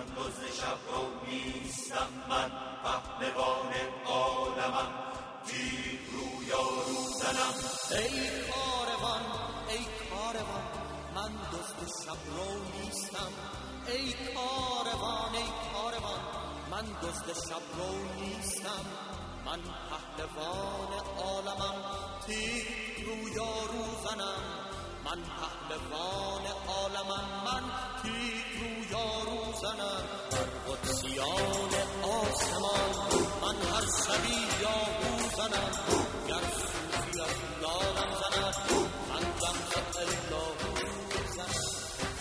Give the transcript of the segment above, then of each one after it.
دزد شب رو نیستم، من پهلوان عالمم، تیر رو یارو زنم. ای کاروان ای کاروان من دزد شب رو نیستم. ای کاروان ای کاروان من دزد شب رو نیستم. من پهلوان عالمم، تیر رو یارو زنم. من پهلوان عالمم، من تیر رو یارو زنم. در قدسیان آسمان من هر شبی یارو زنم. گر صوفی از دادم زند، من دم ز الله زنم.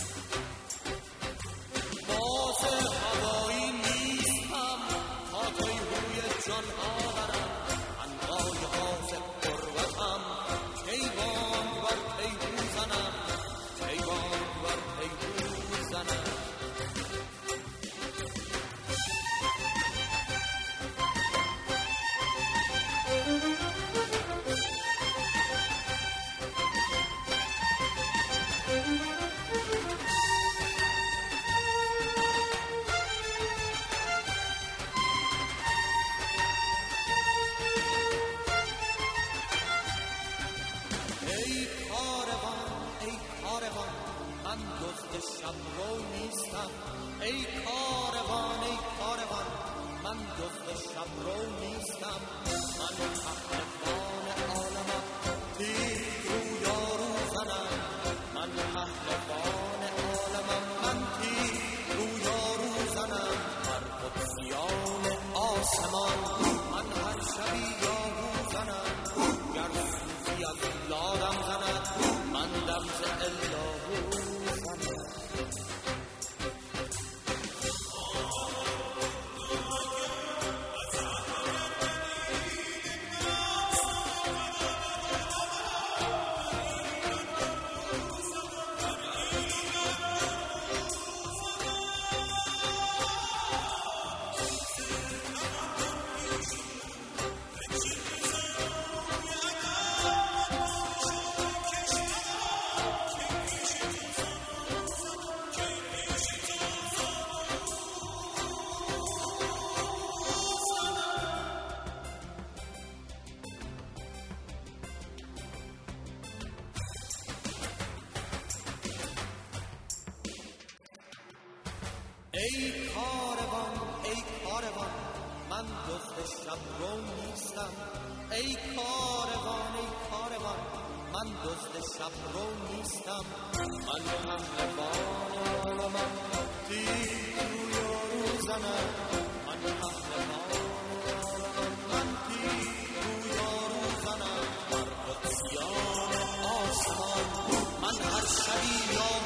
باز هوایی نیستم تا تیهوی جان آورم. من رایحات قربتم، کیوان بر پیهو زنم. کیوان بر پیهو زنم. من دزد شب رو نیستم. ای کاروان ای کاروان من دزد شب رو نیستم. من پهلوان عالمم، تیر رو یارو زنم. من پهلوان عالمم، من تیر رو یارو زنم. هر قدسیان آسمان من هر شبی یارو زنم. گر صوفی از لادم زند، من دم ز الله ای کاروان ای کاروان من دزد شب رو نیستم. ای کاروان ای کاروان من دزد شب رو نیستم. من پهلوان عالمم، تیر رو یارو زنم. من پهلوان عالمم، من تیر رو یارو زنم. بر قدسیان آسمان من هر شبی